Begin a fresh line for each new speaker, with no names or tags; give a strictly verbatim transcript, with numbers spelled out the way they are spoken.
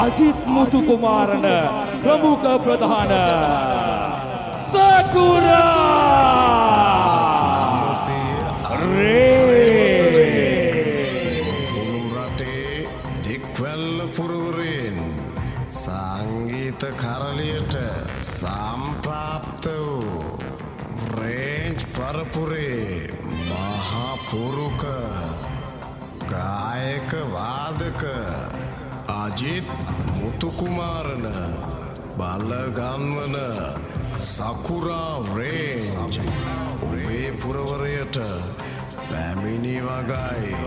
අජිත් මුතුකුමාරන ප්‍රමුඛ ප්‍රධාන සකුරා
රටේ දික්වැල්ල පුරවරෙන් සංගීත කරලියට සම්ප්‍රාප්ත වූ රේන්ජ් පරපුරේ මහා පුරුක ගායක වාදක අජිත් මුතුකුමාරන බලගන්වන සකුරා රේන්ජ් ඔබේ පුරවරයට පැමිණි වගයි